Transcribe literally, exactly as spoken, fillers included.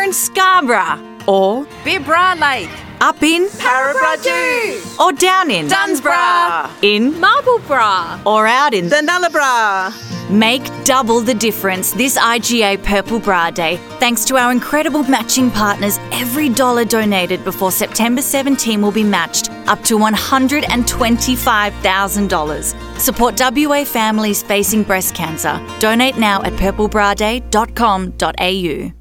we're in Scarborough, or Bibra Lake, up in Parabradoo, or down in Dunsborough, in Marlborough, or out in the Nullarbor. Make double the difference this I G A Purple Bra Day. Thanks to our incredible matching partners, every dollar donated before September seventeenth will be matched up to one hundred twenty-five thousand dollars. Support W A families facing breast cancer. Donate now at purple bra day dot com dot a u.